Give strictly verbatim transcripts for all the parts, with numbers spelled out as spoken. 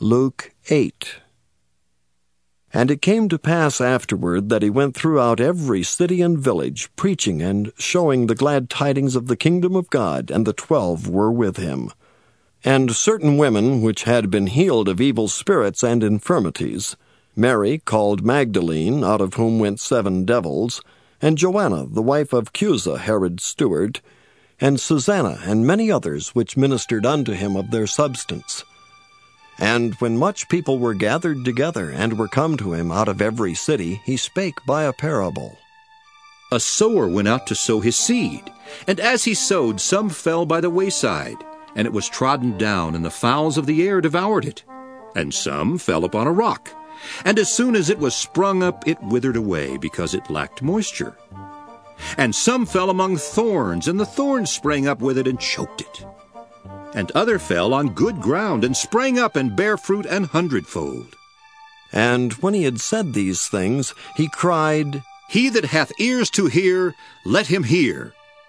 Luke eight. And it came to pass afterward that he went throughout every city and village, preaching and showing the glad tidings of the kingdom of God, and the twelve were with him. And certain women which had been healed of evil spirits and infirmities, Mary called Magdalene, out of whom went seven devils, and Joanna, the wife of Chuza, Herod's steward, and Susanna, and many others which ministered unto him of their substance. And when much people were gathered together, and were come to him out of every city, he spake by a parable. A sower went out to sow his seed, and as he sowed, some fell by the wayside, and it was trodden down, and the fowls of the air devoured it. And some fell upon a rock, and as soon as it was sprung up, it withered away, because it lacked moisture. And some fell among thorns, and the thorns sprang up with it and choked it. And other fell on good ground, and sprang up and bare fruit an hundredfold. And when he had said these things, he cried, He that hath ears to hear, let him hear.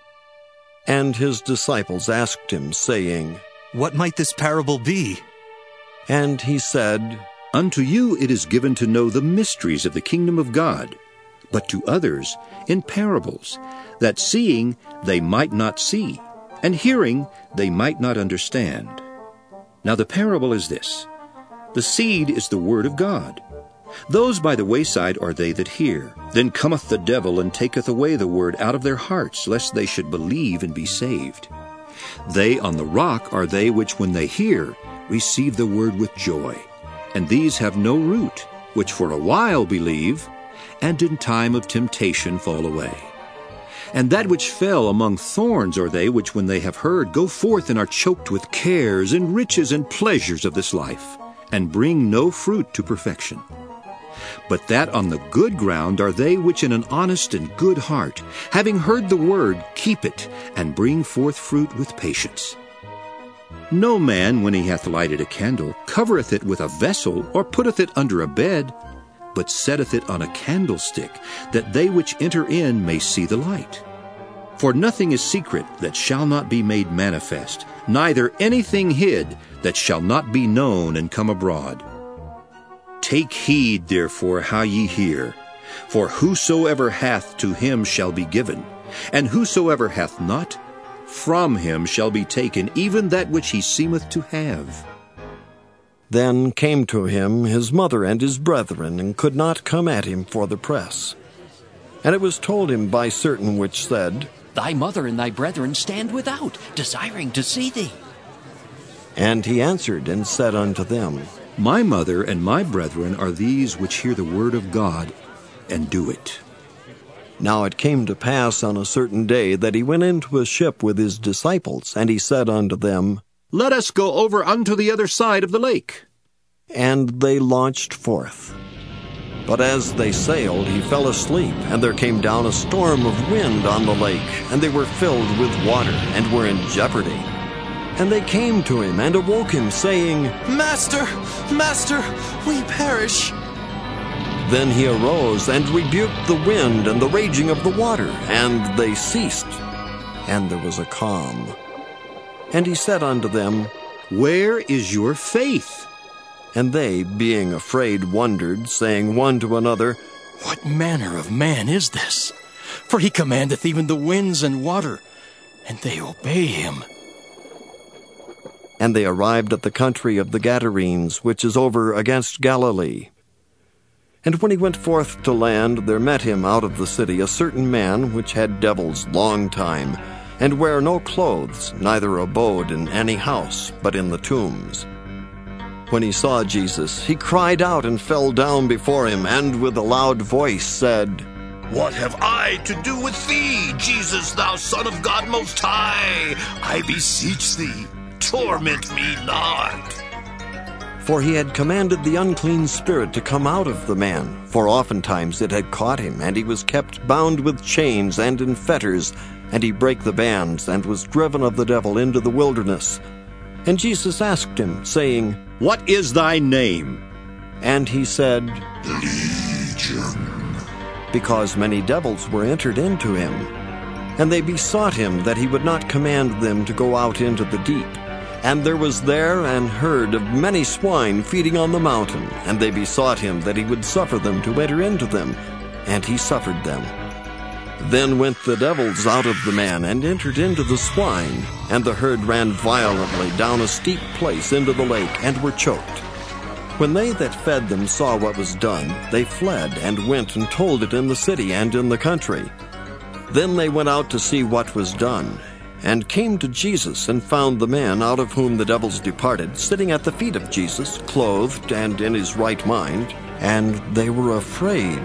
And his disciples asked him, saying, What might this parable be? And he said, Unto you it is given to know the mysteries of the kingdom of God, but to others in parables, that seeing they might not see, and hearing they might not understand. Now the parable is this. The seed is the word of God. Those by the wayside are they that hear. Then cometh the devil, and taketh away the word out of their hearts, lest they should believe and be saved. They on the rock are they which, when they hear, receive the word with joy. And these have no root, which for a while believe, and in time of temptation fall away. And that which fell among thorns are they which, when they have heard, go forth and are choked with cares and riches and pleasures of this life, and bring no fruit to perfection. But that on the good ground are they which in an honest and good heart, having heard the word, keep it, and bring forth fruit with patience. No man, when he hath lighted a candle, covereth it with a vessel, or putteth it under a bed, but setteth it on a candlestick, that they which enter in may see the light. For nothing is secret that shall not be made manifest, neither anything hid that shall not be known and come abroad. Take heed, therefore, how ye hear. For whosoever hath, to him shall be given, and whosoever hath not, from him shall be taken even that which he seemeth to have. Then came to him his mother and his brethren, and could not come at him for the press. And it was told him by certain which said, Thy mother and thy brethren stand without, desiring to see thee. And he answered and said unto them, My mother and my brethren are these which hear the word of God, and do it. Now it came to pass on a certain day that he went into a ship with his disciples, and he said unto them, Let us go over unto the other side of the lake. And they launched forth. But as they sailed, he fell asleep, and there came down a storm of wind on the lake, and they were filled with water, and were in jeopardy. And they came to him, and awoke him, saying, Master, Master, we perish. Then he arose, and rebuked the wind and the raging of the water, and they ceased, and there was a calm. And he said unto them, Where is your faith? And they, being afraid, wondered, saying one to another, What manner of man is this? For he commandeth even the winds and water, and they obey him. And they arrived at the country of the Gadarenes, which is over against Galilee. And when he went forth to land, there met him out of the city a certain man which had devils long time, and bare no clothes, neither abode in any house, but in the tombs. When he saw Jesus, he cried out and fell down before him, and with a loud voice said, What have I to do with thee, Jesus, thou Son of God Most High? I beseech thee, torment me not. For he had commanded the unclean spirit to come out of the man, for oftentimes it had caught him, and he was kept bound with chains and in fetters, and he brake the bands, and was driven of the devil into the wilderness. And Jesus asked him, saying, What is thy name? And he said, Legion. Because many devils were entered into him. And they besought him that he would not command them to go out into the deep. And there was there an herd of many swine feeding on the mountain, and they besought him that he would suffer them to enter into them. And he suffered them. Then went the devils out of the man, and entered into the swine. And the herd ran violently down a steep place into the lake, and were choked. When they that fed them saw what was done, they fled, and went and told it in the city and in the country. Then they went out to see what was done, and came to Jesus, and found the man out of whom the devils departed, sitting at the feet of Jesus, clothed and in his right mind, and they were afraid.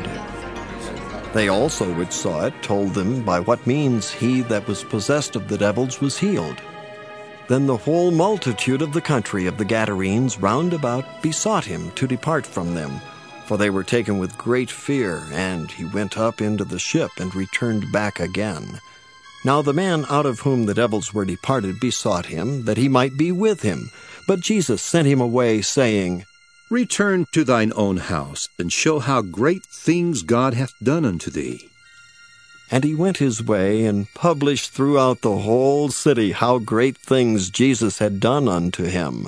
They also which saw it told them by what means he that was possessed of the devils was healed. Then the whole multitude of the country of the Gadarenes round about besought him to depart from them, for they were taken with great fear, and he went up into the ship and returned back again. Now the man out of whom the devils were departed besought him that he might be with him. But Jesus sent him away, saying, Return to thine own house, and show how great things God hath done unto thee. And he went his way, and published throughout the whole city how great things Jesus had done unto him.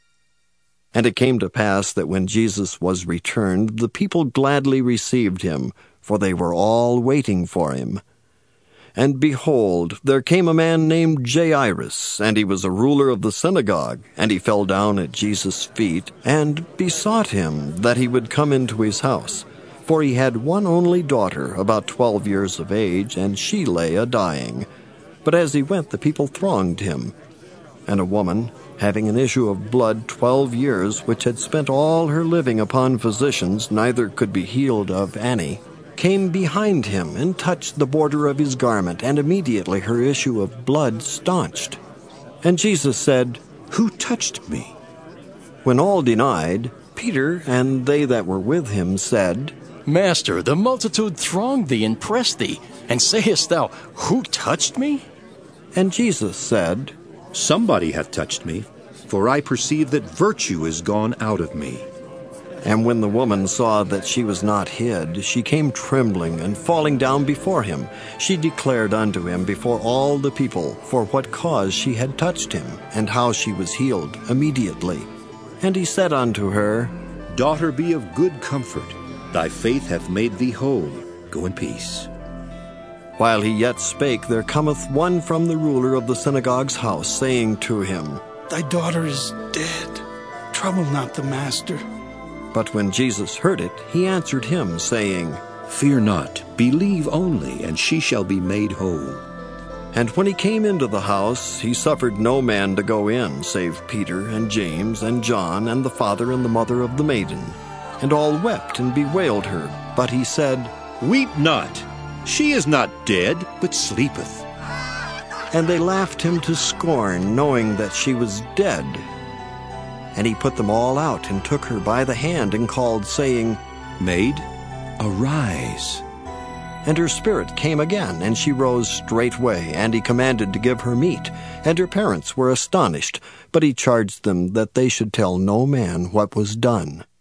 And it came to pass that when Jesus was returned, the people gladly received him, for they were all waiting for him. And behold, there came a man named Jairus, and he was a ruler of the synagogue, and he fell down at Jesus' feet, and besought him that he would come into his house. For he had one only daughter, about twelve years of age, and she lay a-dying. But as he went, the people thronged him. And a woman, having an issue of blood twelve years, which had spent all her living upon physicians, neither could be healed of any, came behind him, and touched the border of his garment, and immediately her issue of blood staunched. And Jesus said, Who touched me? When all denied, Peter and they that were with him said, Master, the multitude thronged thee and pressed thee, and sayest thou, Who touched me? And Jesus said, Somebody hath touched me, for I perceive that virtue is gone out of me. And when the woman saw that she was not hid, she came trembling, and falling down before him, she declared unto him before all the people for what cause she had touched him, and how she was healed immediately. And he said unto her, Daughter, be of good comfort. Thy faith hath made thee whole. Go in peace. While he yet spake, there cometh one from the ruler of the synagogue's house, saying to him, Thy daughter is dead. Trouble not the master. But when Jesus heard it, he answered him, saying, Fear not, believe only, and she shall be made whole. And when he came into the house, he suffered no man to go in, save Peter and James and John and the father and the mother of the maiden. And all wept and bewailed her. But he said, Weep not. She is not dead, but sleepeth. And they laughed him to scorn, knowing that she was dead. And he put them all out, and took her by the hand, and called, saying, Maid, arise. And her spirit came again, and she rose straightway, and he commanded to give her meat. And her parents were astonished, but he charged them that they should tell no man what was done.